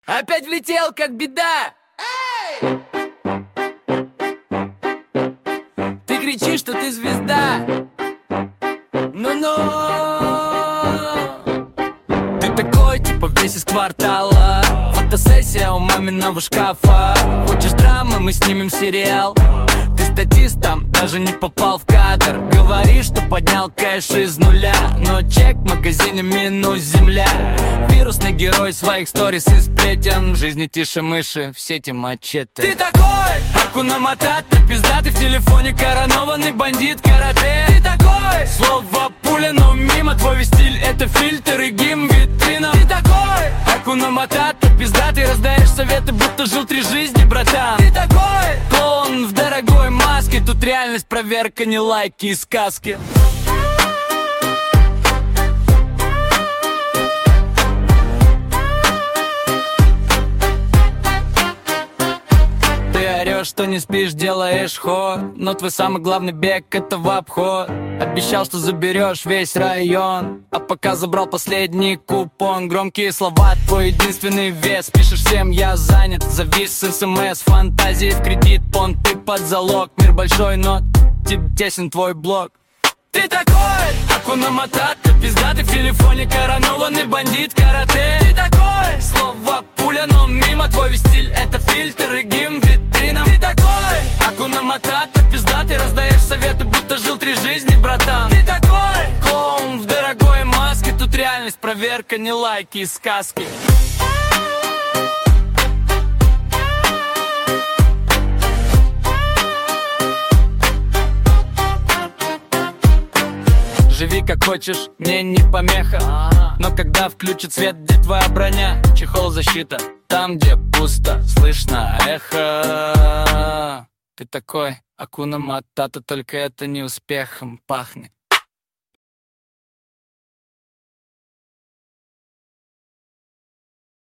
Опять влетел, как беда. Эй! Ты кричишь, что ты звезда. Ну-ну. Ты такой, типа весь из квартала. Фотосессия у маминого шкафа. Хочешь драмы, мы снимем сериал. Ты статист, там даже не попал в кадр. Говоришь, что поднял кэш из нуля, но чек в магазине минус земля. Вирусный герой своих сторис и сплетен. В жизни тише мыши, в сети мачете. Ты такой, Акуна Матата, пиздатый в телефоне, коронованный бандит карате. Ты такой, слово пуля, но мимо. Твой весь стиль это фильтр и гимн витрина. Ты такой, Акуна Матата, пиздатый, раздаешь советы, будто жил 3 жизни, братан. Ты такой, клоун в дорогой маске. Тут реальность, проверка, не лайки и сказки. Ты орешь, что не спишь, делаешь ход, но твой самый главный бег это в обход. Обещал, что заберешь весь район, а пока забрал последний купон. Громкие слова, твой единственный вес. Пишешь всем, я занят, завис с СМС. Фантазии в кредит, понты под залог. Мир большой, но тебе тесен твой блог. Ты такой, Акуна Матата, пиздатый в телефоне, коронованный бандит карате. Ты такой, слово пуля, но мимо. Твой весь стиль это фильтр и гимн витрина. Ты такой, Акуна Матата, пиздатый, раздаешь советы, будто жил 3 жизни, братан. Ты такой, клоун в дорогой маске. Тут реальность, проверка, не лайки и сказки. Живи как хочешь, мне не помеха. Но когда включит свет, где твоя броня? Чехол защита, там где пусто, слышно эхо. Ты такой, Акуна Матата, только это не успехом пахнет.